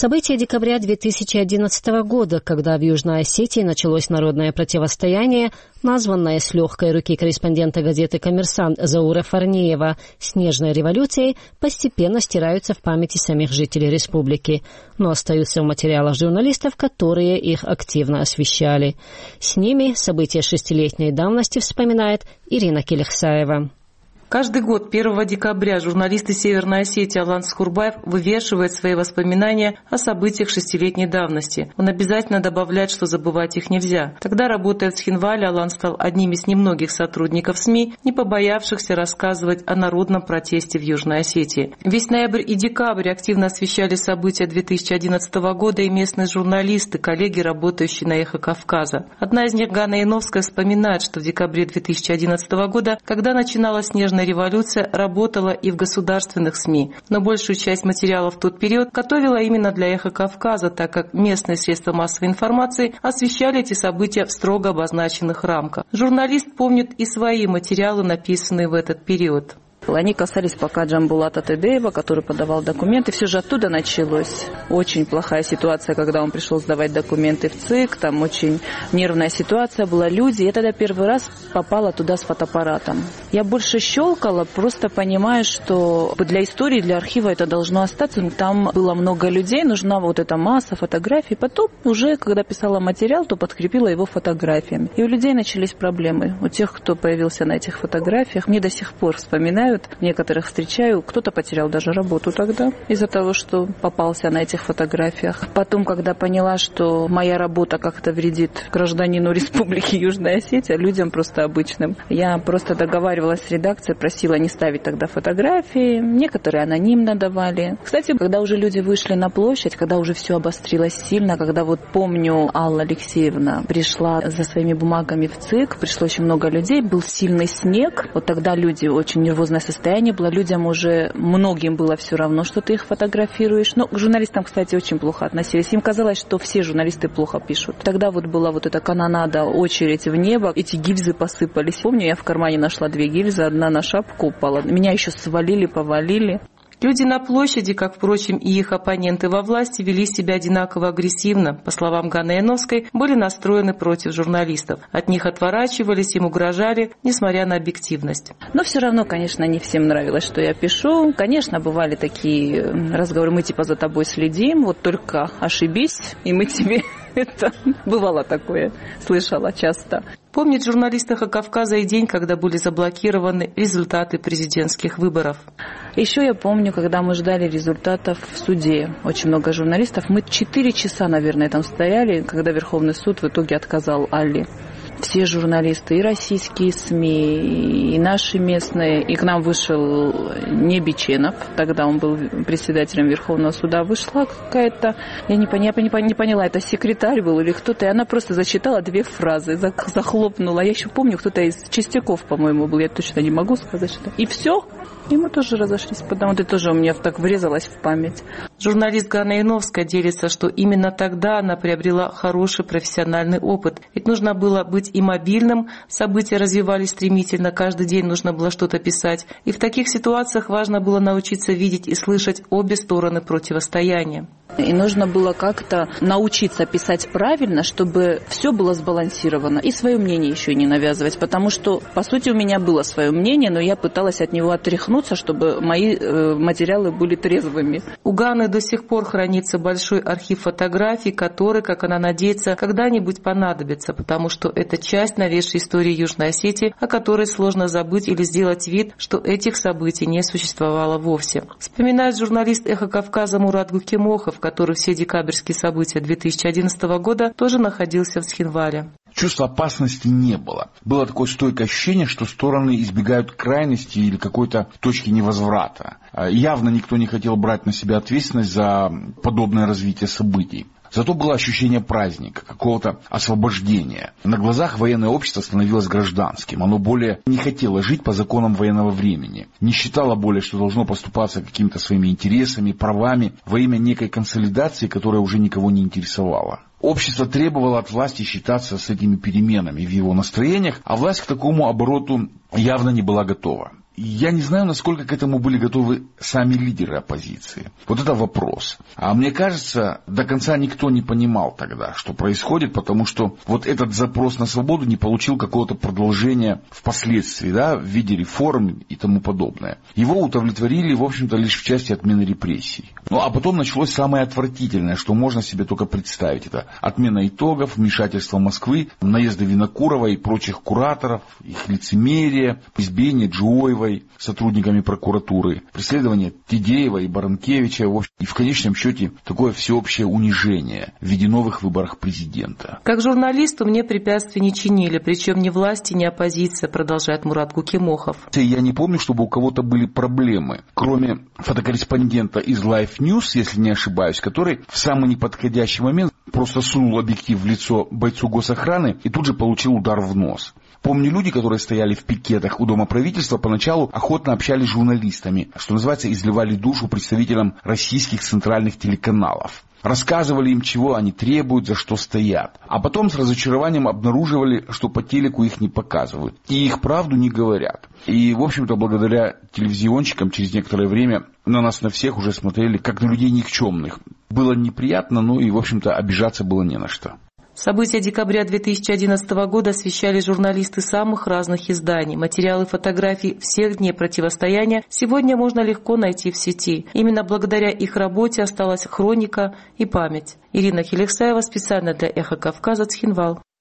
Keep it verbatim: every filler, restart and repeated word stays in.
События декабря две тысячи одиннадцатого года, когда в Южной Осетии началось народное противостояние, названное с легкой руки корреспондента газеты «Коммерсант» Заура Фарниева «Снежной революцией», постепенно стираются в памяти самих жителей республики, но остаются в материалах журналистов, которые их активно освещали. С ними события шестилетней давности вспоминает Ирина Келехсаева. Каждый год первого декабря журналисты Северной Осетии Алан Скурбаев вывешивает свои воспоминания о событиях шестилетней давности. Он обязательно добавляет, что забывать их нельзя. Тогда, работая в Схинвале, Алан стал одним из немногих сотрудников СМИ, не побоявшихся рассказывать о народном протесте в Южной Осетии. Весь ноябрь и декабрь активно освещали события две тысячи одиннадцатого года и местные журналисты, коллеги, работающие на «Эхо Кавказа». Одна из них, Ганна Яновская, вспоминает, что в декабре две тысячи одиннадцатого года, когда начиналась снежная революция, работала и в государственных СМИ, но большую часть материалов в тот период готовила именно для «Эхо Кавказа», так как местные средства массовой информации освещали эти события в строго обозначенных рамках. Журналист помнит и свои материалы, написанные в этот период. Они касались пока Джамбулата Тедеева, который подавал документы. Все же оттуда началось. Очень плохая ситуация, когда он пришел сдавать документы в ЦИК. Там очень нервная ситуация была. Люди. Я тогда первый раз попала туда с фотоаппаратом. Я больше щелкала, просто понимая, что для истории, для архива это должно остаться. Там было много людей, нужна вот эта масса фотографий. Потом уже, когда писала материал, то подкрепила его фотографиями. И у людей начались проблемы. У тех, кто появился на этих фотографиях, мне до сих пор вспоминают. Некоторых встречаю, кто-то потерял даже работу тогда из-за того, что попался на этих фотографиях. Потом, когда поняла, что моя работа как-то вредит гражданину Республики Южная Осетия, людям просто обычным, я просто договаривалась с редакцией, просила не ставить тогда фотографии. Некоторые анонимно давали. Кстати, когда уже люди вышли на площадь, когда уже все обострилось сильно, когда вот помню, Алла Алексеевна пришла за своими бумагами в ЦИК, пришло очень много людей, был сильный снег, вот тогда люди очень нервозно состояние было, людям уже, многим было все равно, что ты их фотографируешь. Но к журналистам, кстати, очень плохо относились. Им казалось, что все журналисты плохо пишут. Тогда вот была вот эта канонада, очередь в небо, эти гильзы посыпались. Помню, я в кармане нашла две гильзы, одна на шапку упала. Меня еще свалили, повалили. Люди на площади, как, впрочем, и их оппоненты во власти, вели себя одинаково агрессивно. По словам Ганны Яновской, были настроены против журналистов. От них отворачивались, им угрожали, несмотря на объективность. Но все равно, конечно, не всем нравилось, что я пишу. Конечно, бывали такие разговоры, мы типа за тобой следим, вот только ошибись, и мы тебе... Это бывало такое, слышала часто. Помнит журналист «Эхо Кавказа» и день, когда были заблокированы результаты президентских выборов. Еще я помню, когда мы ждали результатов в суде. Очень много журналистов. Мы четыре часа, наверное, там стояли, когда Верховный суд в итоге отказал Алле. Все журналисты, и российские СМИ, и наши местные. И к нам вышел Небиченов, тогда он был председателем Верховного суда. Вышла какая-то, я не, поня, не, не поняла, это секретарь был или кто-то, и она просто зачитала две фразы, захлопнула. Я еще помню, кто-то из Чистяков, по-моему, был, я точно не могу сказать, что... И все. И мы тоже разошлись, потому что это тоже у меня так врезалось в память. Журналист Ганна Яновская делится, что именно тогда она приобрела хороший профессиональный опыт. Ведь нужно было быть и мобильным, события развивались стремительно, каждый день нужно было что-то писать. И в таких ситуациях важно было научиться видеть и слышать обе стороны противостояния. И нужно было как-то научиться писать правильно, чтобы все было сбалансировано. И свое мнение еще не навязывать, потому что, по сути, у меня было свое мнение, но я пыталась от него отряхнуться, чтобы мои э, материалы были трезвыми. У Ганны до сих пор хранится большой архив фотографий, который, как она надеется, когда-нибудь понадобится, потому что это часть новейшей истории Южной Осетии, о которой сложно забыть или сделать вид, что этих событий не существовало вовсе. Вспоминает журналист «Эхо Кавказа» Мурат Гукимохов, который все декабрьские события две тысячи одиннадцатого года тоже находился в Схинвале. Чувства опасности не было. Было такое стойкое ощущение, что стороны избегают крайности или какой-то точки невозврата. Явно никто не хотел брать на себя ответственность за подобное развитие событий. Зато было ощущение праздника, какого-то освобождения. На глазах военное общество становилось гражданским. Оно более не хотело жить по законам военного времени. Не считало более, что должно поступаться какими-то своими интересами, правами во имя некой консолидации, которая уже никого не интересовала. Общество требовало от власти считаться с этими переменами в его настроениях, а власть к такому обороту явно не была готова. Я не знаю, насколько к этому были готовы сами лидеры оппозиции. Вот это вопрос. А мне кажется, до конца никто не понимал тогда, что происходит, потому что вот этот запрос на свободу не получил какого-то продолжения впоследствии, да, в виде реформ и тому подобное. Его удовлетворили, в общем-то, лишь в части отмены репрессий. Ну, а потом началось самое отвратительное, что можно себе только представить. Это отмена итогов, вмешательство Москвы, наезды Винокурова и прочих кураторов, их лицемерие, избиение Джуоевой сотрудниками прокуратуры, преследование Тедеева и Баранкевича, и в конечном счете такое всеобщее унижение в виде новых выборов президента. Как журналисту мне препятствий не чинили, причем ни власти, ни оппозиция, продолжает Мурат Кукимохов. Я не помню, чтобы у кого-то были проблемы, кроме фотокорреспондента из Life News, если не ошибаюсь, который в самый неподходящий момент просто сунул объектив в лицо бойцу госохраны и тут же получил удар в нос. Помню, люди, которые стояли в пикетах у Дома правительства, поначалу охотно общались с журналистами, что называется, изливали душу представителям российских центральных телеканалов. Рассказывали им, чего они требуют, за что стоят. А потом с разочарованием обнаруживали, что по телеку их не показывают. И их правду не говорят. И, в общем-то, благодаря телевизионщикам через некоторое время на нас на всех уже смотрели как на людей никчемных. Было неприятно, но и, в общем-то, обижаться было не на что. События декабря две тысячи одиннадцатого года освещали журналисты самых разных изданий. Материалы фотографий всех дней противостояния сегодня можно легко найти в сети. Именно благодаря их работе осталась хроника и память. Ирина Хелексаева специально для «Эхо Кавказа», Цхинвал.